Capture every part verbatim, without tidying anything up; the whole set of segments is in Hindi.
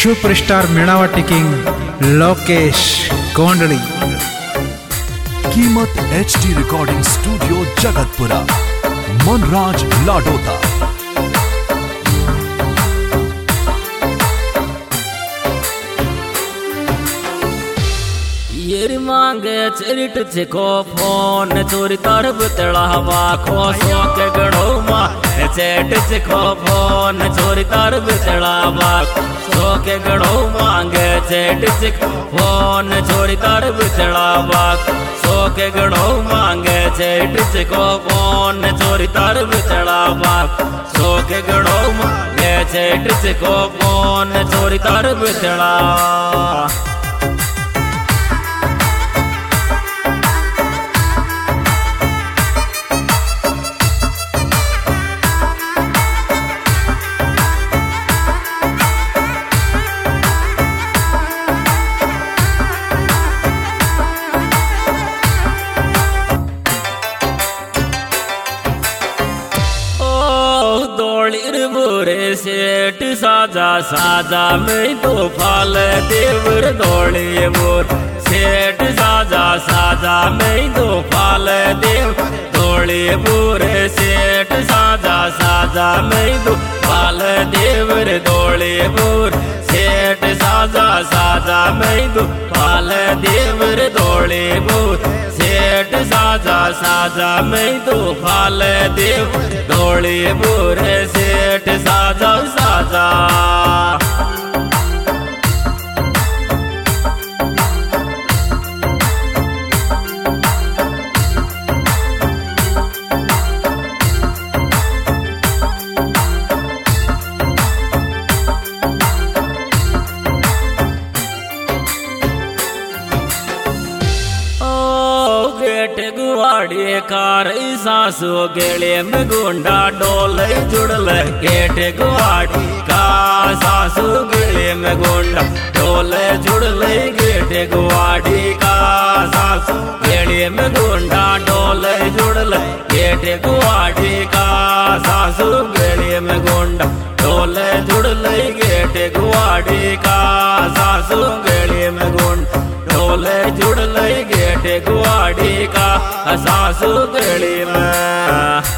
Superstar Menawati king Lokesh Gondli. Keemat H D recording studio Jagatpura, Manraj Ladota. येरी मांगे चरिट चिको फोन चोरी तरब तड़ावा खोसो के गड़ो माँ चेट चिको फोन चोरी तरब तड़ावा सो के गड़ो मांगे चेट चिको फोन चोरी तरब तड़ावा सो के गड़ो मांगे चेट चिको फोन चोरी तरब तड़ावा सो के गड़ो मांगे चेट चिको फोन चोरी तरब तड़ावा। बुरे सेठ साजा साजा में तो फाल देवर दौड़े मोर सेठ साजा साजा में तो फाल देव दौड़े बुरे सेठ साजा साजा में तो फाल देवर दौड़े मोर सेठ साजा साजा में तो फाल देवर दौड़े मोर सेठ साजा साजा में तो फाल देव दौड़े बुरे सेठ साजा साजा। गुवाड़ी कार सासु गेले में गुंडा डोल जुड़ल गेट गुवाड़ी का सासु गेले में गुंडा डोल जुड़ल गेट गुवाड़ी का सासु गेले में गुंडा डोल जुड़ल गेट गुवाड़ी का सासु गेले में गुंडा डोल जुड़ल गेट गुवाड़ी का सासु गेले में गुंडा डोल जुड़ल गेट गुवाड़ी का सासु गली में।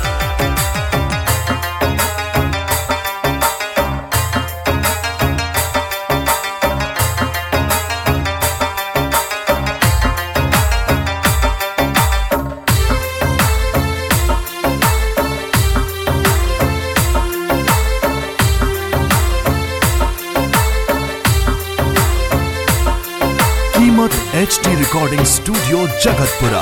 Keemat H D recording studio Jagatpura.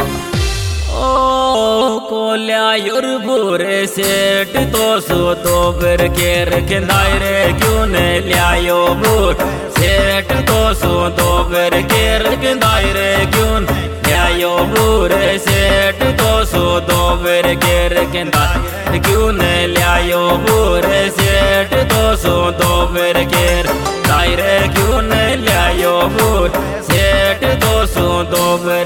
ओ कोल्या युर बुरे सेठ तो सो तो फिर केर के दायरे क्यों ने लियायो बुर सेठ तो सो तो फिर केर के दायरे क्यों लियायो बुरे सेठ तो सो तो फिर केर के दायरे क्यों ने लियायो बुरे सेठ तो सो तो फिर केर दायरे क्यों ने लियायो बुर सेठ तो सो तो फिर।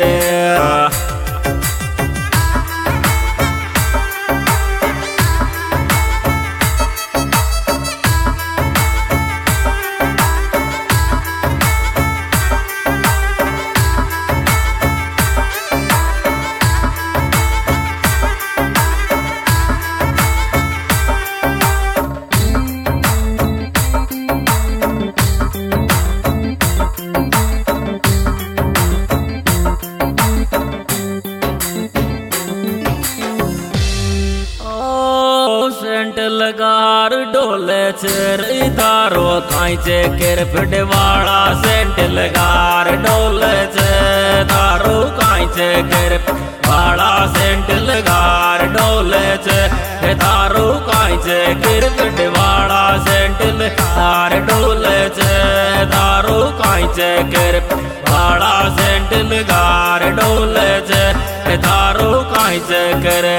लगार डोले चेर तारो कांचे केर पिटवाड़ा सेंट लगार डोले चे तारो कांचे केर वाड़ा सेंट लगार डोले चे तारो कांचे केर पिटवाड़ा सेंट लगार डोले चे तारो कांचे केर वाड़ा सेंट लगार डोले चे तारो कांचे केर।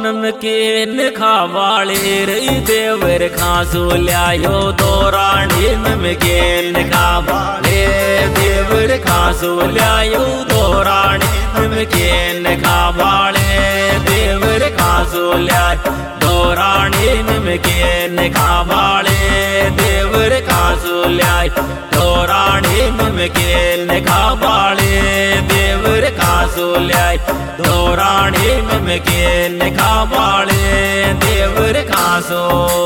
नमकीन खावाले रही देवर खासो लायो दो रानी नमकीन खावाले देवर खासो लायो दो रानी नमकीन खावाले देवर खासो लायो दो रानी नमकीन खावाले देवर खासो लायो दो रानी नमकीन खावाले देवर खासो लायो दो रानी नमकीन खावाले देवर खासो।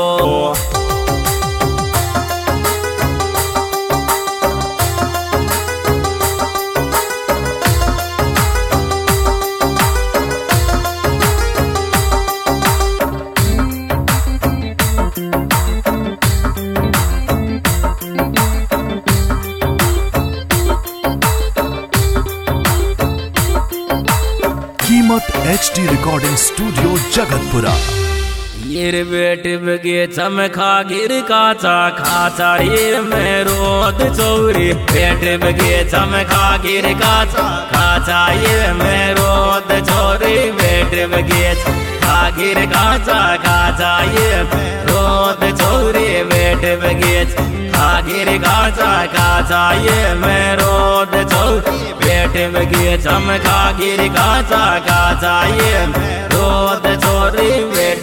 Keemat H D recording studio Jagatpura. ये बेट बगे चमखा गिर काचा खाचा ये मैं रोद चौरी बेट बगे चमखा गिर काचा खाचा ये मैं रोद चौरी बेट बगे खा गिर काचा खाचा ये रोद चौरी बेट बगे खा गिर काचा खाचा ये मैं रोद चौरी बेट बगे चमखा गिर काचा खाचा ये रोद चौरी बेट।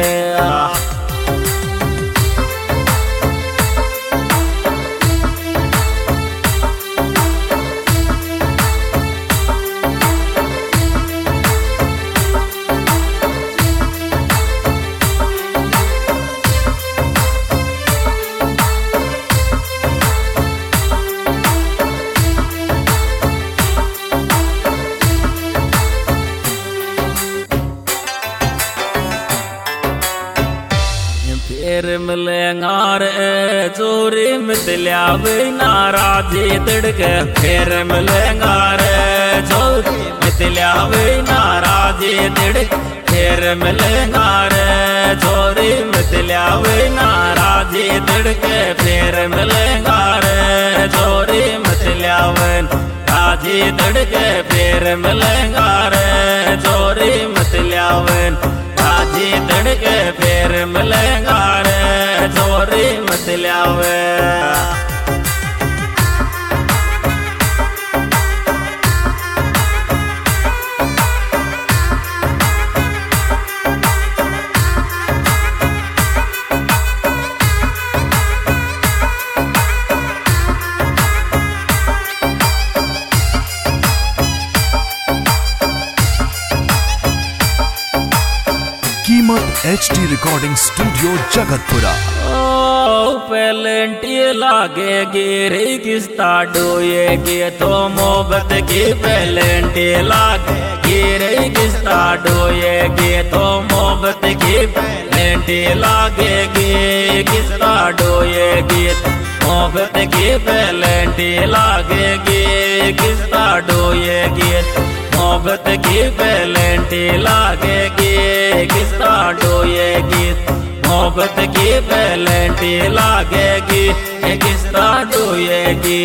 फिर मिलेंगार चोरी मितल्यावे नाराजी तड़के फिर मिलेंगार चोरी मितल्यावे नाराजी तड़के फिर मिलेंगार चोरी मितल्यावे नाराजी तड़के फिर मिलेंगार चोरी मितल्यावे राजी तड़के फिर मिलेंगार चोरी मितल्यावे राजी तड़के फिर मिलेगा रे चोरी मितल्यावे। Keemat H D recording studio Jagatpura. पेलेंटी लागे गिरी किस्ता डोएगी तो मोहब्बत की पेलेंटी लागे गिरी किस्ता डोएगी तो मोहब्बत की पेलेंटी लागेगी किस्ता डोएगी मोहब्बत की पेलेंटी लागेगी किस्ता डोएगी मोहब्बत की पेलेंटी लागेगी किस्ता डोएगी मोहब्बत की पेलेंटी लागेगी किस्ता डोएगी।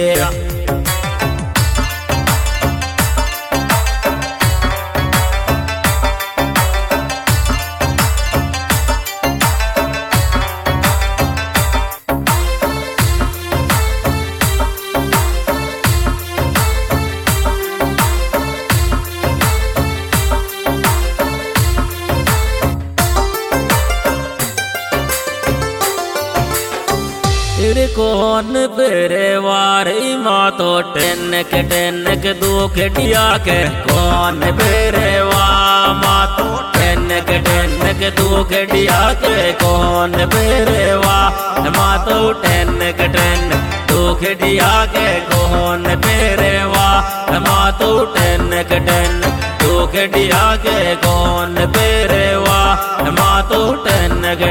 कौन पेरे वारी माँ तो टेनक टेनक दो खटिया के कौन पेरे वा माँ तो टेनक टेनक दो खटिया के कौन पेरे वा माँ तो टेनक टेनक दो खटिया के कौन पेरे वा माँ तो टेनक टेनक दो खटिया के कौन पेरे वा माँ तो टेनक।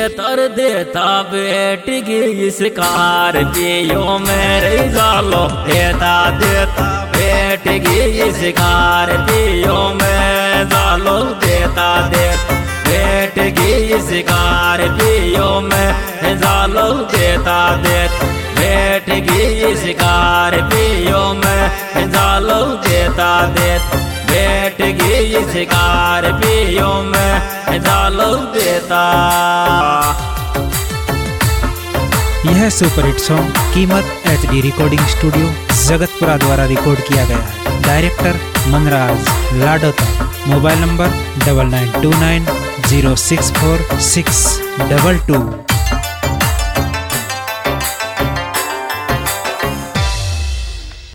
तर देता बेट की स्कॉर्पियो मेरे जालो देता देता बेट की स्कॉर्पियो में जालो देता देता बेट की स्कॉर्पियो में जालो देता देता बेट की स्कॉर्पियो में जालो देता देता बेट की स्कॉर्पियो में जालो देता। यह super hit song Keemat H D recording studio Jagatpura द्वारा रिकॉर्ड किया गया है। Director Manraj Ladota. Mobile number double nine two nine zero six four six double to.